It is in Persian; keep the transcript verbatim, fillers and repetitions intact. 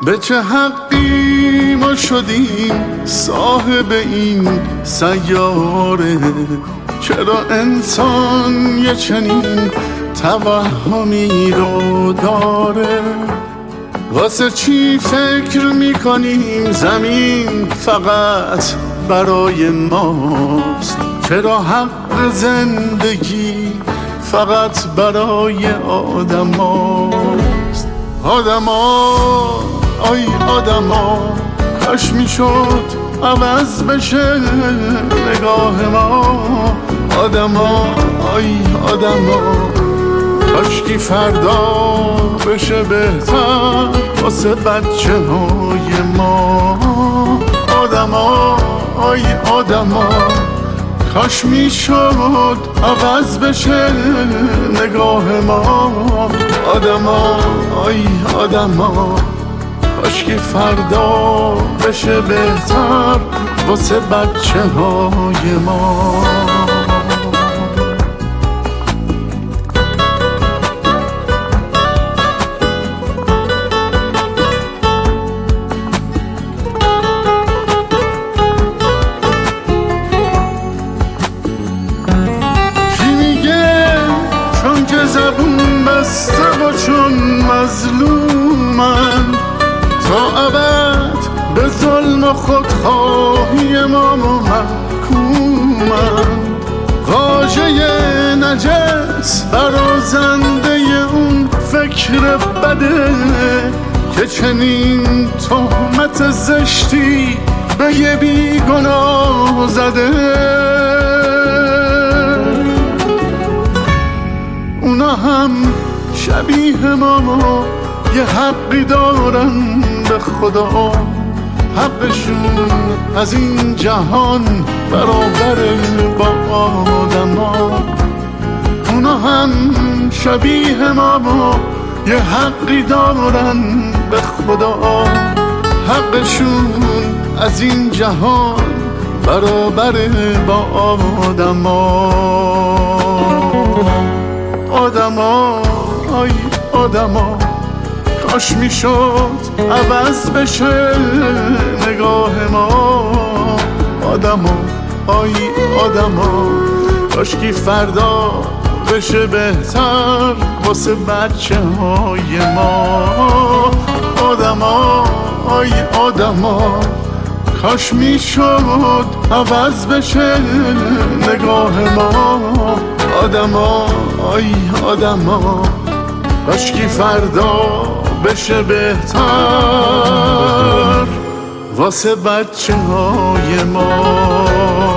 به چه حقی ما شدیم صاحب این سیاره؟ چرا انسان یه چنین توهمی رو داره؟ واسه چی فکر میکنیم زمین فقط برای ماست؟ چرا حق زندگی فقط برای آدم هاست؟ آدما، آی آدما، کاش میشد عوض بشه نگاه ما. آدما، آی آدما، کاشکی فردا بشه بهتر واسه بچه های ما. آدما، آی آدما، کاش میشد عوض بشه نگاه ما. آدما، آی آدما، کاشکی فردا بشه بهتر واسه بچه های ما. زبون بسته و چون مظلومن تا ابد به ظلم و خودخواهی ما محکومن. واژه نجس برازنده اون فکر بده که چنین تهمت زشتی به یه بیگناه زده. اونا هم شبیه ما یه حقی دارن به خدا، حقشون از این جهان برابر با آدم ها. اونا هم شبیه ما یه حقی دارن به خدا، حقشون از این جهان برابر با آدم ها. آدما، آی آدما، کاش میشد عوض بشه نگاه ما. آدما، آی آدما، کاشکی فردا بشه بهتر واسه بچه های ما. آدما، آی آدما، کاش میشد عوض بشه نگاه ما. آدما، آی آدما، کاشکی فردا بشه بهتر واسه بچه های ما.